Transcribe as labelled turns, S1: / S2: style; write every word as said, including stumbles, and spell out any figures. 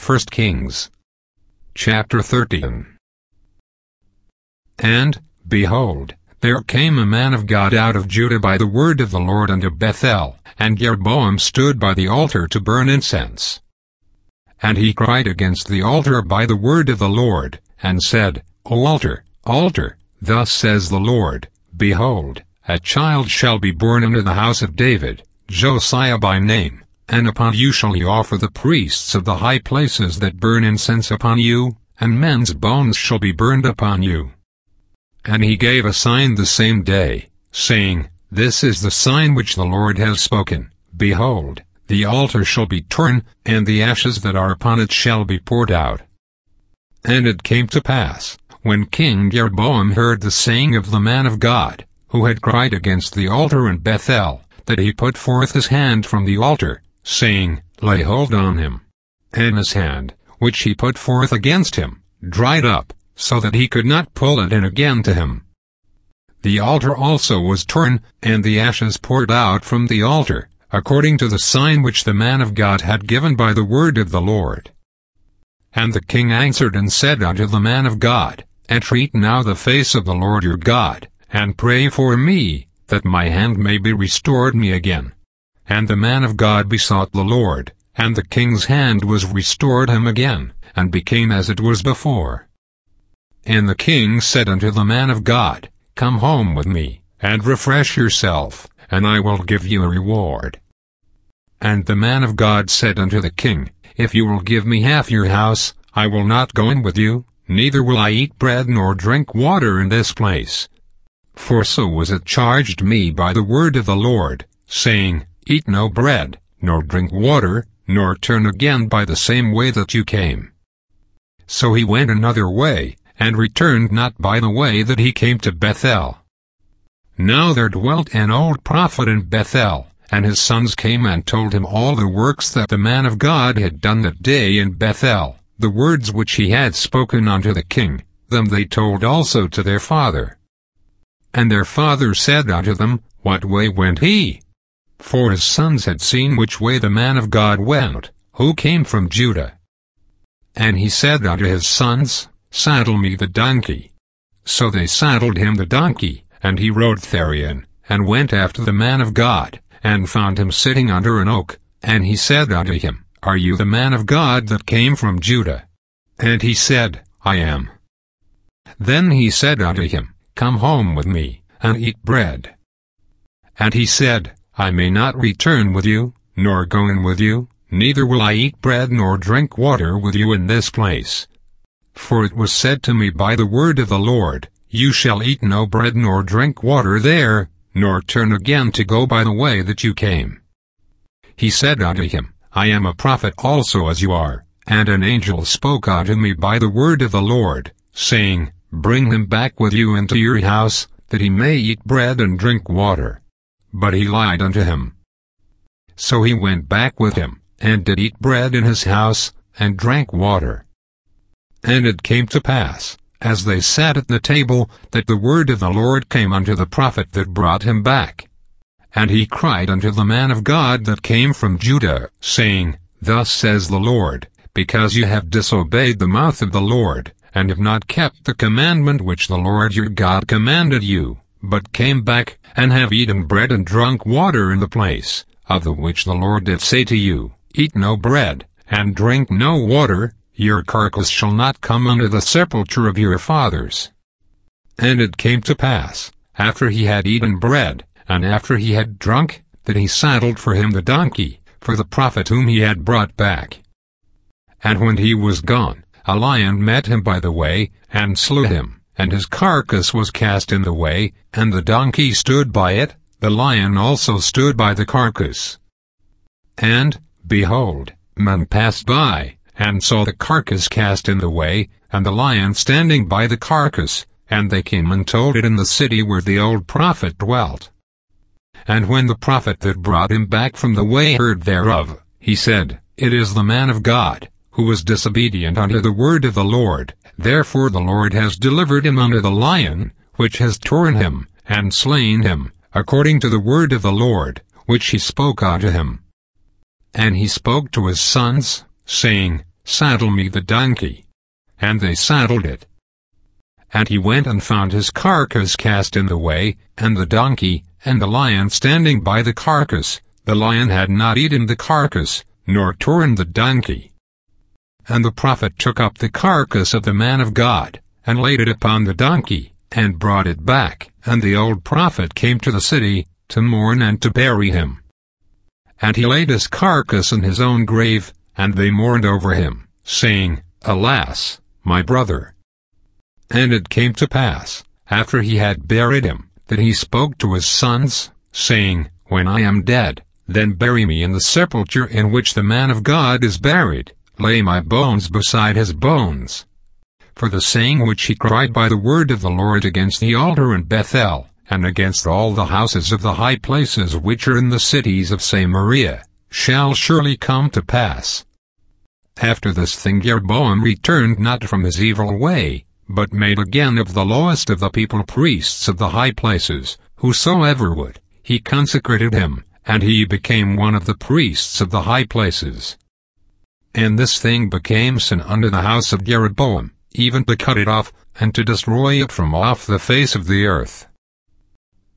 S1: First Kings chapter thirteen. And, behold, there came a man of God out of Judah by the word of the Lord unto Bethel, and Jeroboam stood by the altar to burn incense. And he cried against the altar by the word of the Lord, and said, O altar, altar, thus says the Lord, Behold, a child shall be born unto the house of David, Josiah by name, and upon you shall he offer the priests of the high places that burn incense upon you, and men's bones shall be burned upon you. And he gave a sign the same day, saying, This is the sign which the Lord has spoken, Behold, the altar shall be torn, and the ashes that are upon it shall be poured out. And it came to pass, when King Jeroboam heard the saying of the man of God, who had cried against the altar in Bethel, that he put forth his hand from the altar, saying, Lay hold on him. And his hand, which he put forth against him, dried up, so that he could not pull it in again to him. The altar also was torn, and the ashes poured out from the altar, according to the sign which the man of God had given by the word of the Lord. And the king answered and said unto the man of God, Entreat now the face of the Lord your God, and pray for me, that my hand may be restored me again. And the man of God besought the Lord, and the king's hand was restored him again, and became as it was before. And the king said unto the man of God, Come home with me, and refresh yourself, and I will give you a reward. And the man of God said unto the king, If you will give me half your house, I will not go in with you, neither will I eat bread nor drink water in this place. For so was it charged me by the word of the Lord, saying, Eat no bread, nor drink water, nor turn again by the same way that you came. So he went another way, and returned not by the way that he came to Bethel. Now there dwelt an old prophet in Bethel, and his sons came and told him all the works that the man of God had done that day in Bethel, the words which he had spoken unto the king, them they told also to their father. And their father said unto them, What way went he? For his sons had seen which way the man of God went, who came from Judah. And he said unto his sons, Saddle me the donkey. So they saddled him the donkey, and he rode therein, and went after the man of God, and found him sitting under an oak. And he said unto him, Are you the man of God that came from Judah? And he said, I am. Then he said unto him, Come home with me, and eat bread. And he said, I may not return with you, nor go in with you, neither will I eat bread nor drink water with you in this place. For it was said to me by the word of the Lord, You shall eat no bread nor drink water there, nor turn again to go by the way that you came. He said unto him, I am a prophet also as you are, and an angel spoke unto me by the word of the Lord, saying, Bring him back with you into your house, that he may eat bread and drink water. But he lied unto him. So he went back with him, and did eat bread in his house, and drank water. And it came to pass, as they sat at the table, that the word of the Lord came unto the prophet that brought him back. And he cried unto the man of God that came from Judah, saying, Thus says the Lord, Because you have disobeyed the mouth of the Lord, and have not kept the commandment which the Lord your God commanded you, but came back, and have eaten bread and drunk water in the place, of the which the Lord did say to you, Eat no bread, and drink no water, your carcass shall not come under the sepulchre of your fathers. And it came to pass, after he had eaten bread, and after he had drunk, that he saddled for him the donkey, for the prophet whom he had brought back. And when he was gone, a lion met him by the way, and slew him. And his carcass was cast in the way, and the donkey stood by it, the lion also stood by the carcass. And, behold, men passed by, and saw the carcass cast in the way, and the lion standing by the carcass, and they came and told it in the city where the old prophet dwelt. And when the prophet that brought him back from the way heard thereof, he said, It is the man of God, who was disobedient unto the word of the Lord, therefore the Lord has delivered him unto the lion, which has torn him, and slain him, according to the word of the Lord, which he spoke unto him. And he spoke to his sons, saying, Saddle me the donkey. And they saddled it. And he went and found his carcass cast in the way, and the donkey, and the lion standing by the carcass. The lion had not eaten the carcass, nor torn the donkey. And the prophet took up the carcass of the man of God, and laid it upon the donkey, and brought it back. And the old prophet came to the city, to mourn and to bury him. And he laid his carcass in his own grave, and they mourned over him, saying, Alas, my brother! And it came to pass, after he had buried him, that he spoke to his sons, saying, When I am dead, then bury me in the sepulchre in which the man of God is buried, lay my bones beside his bones. For the saying which he cried by the word of the Lord against the altar in Bethel, and against all the houses of the high places which are in the cities of Samaria, shall surely come to pass. After this thing Jeroboam returned not from his evil way, but made again of the lowest of the people priests of the high places, whosoever would, he consecrated him, and he became one of the priests of the high places. And this thing became sin unto the house of Jeroboam, even to cut it off, and to destroy it from off the face of the earth.